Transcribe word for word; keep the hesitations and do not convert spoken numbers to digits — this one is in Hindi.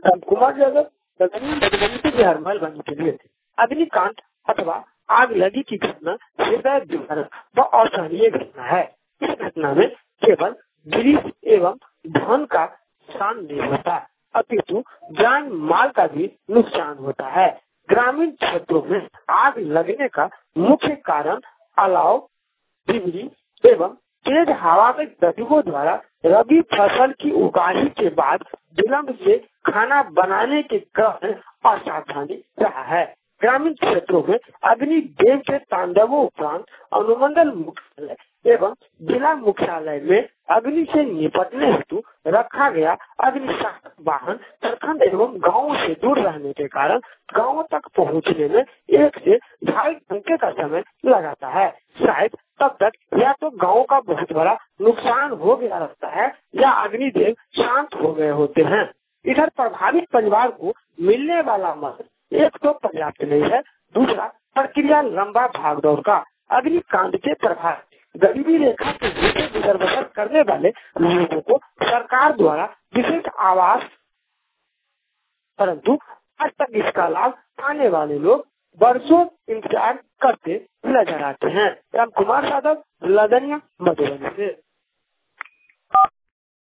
रामकुमार यादव लदनिया मधुबनी के बिहार महल बनने के लिए अग्निकांड अथवा आग लगी की घटना हृदय विदारक व असहनीय घटना है। इस घटना में केवल गिरीश एवं धन का नुकसान नहीं होता अपितु जान माल का भी नुकसान होता है। ग्रामीण क्षेत्रों में आग लगने का मुख्य कारण अलाव, बिजली एवं तेज हवा के गतियों द्वारा रबी फसल की उगाही के बाद विलम्ब से खाना बनाने के कारण असावधानी रहा है। ग्रामीण क्षेत्रों में अग्नि देव के तांडवों उपरांत अनुमंडल मुख्यालय एवं जिला मुख्यालय में अग्नि से निपटने हेतु रखा गया अग्निशामक वाहन प्रखंड एवं गाँव से दूर रहने के कारण गाँव तक पहुँचने में एक से ढाई घंटे का समय लगाता है। शायद तब तक या तो गाँव का बहुत बड़ा नुकसान हो गया रहता है या अग्निदेव शांत हो गए होते हैं। इधर प्रभावित परिवार को मिलने वाला मदद एक तो पर्याप्त नहीं है, दूसरा प्रक्रिया लंबा भागदौड़ का। अग्निकांड के प्रभाव गरीबी रेखा के नीचे गुजर बसर करने वाले लोगों को सरकार द्वारा विशेष आवास, परंतु आज तक इसका लाभ पाने वाले लोग वर्षों इंतजार करते नजर आते हैं। रामकुमार यादव, लदनिया, मधुबनी से।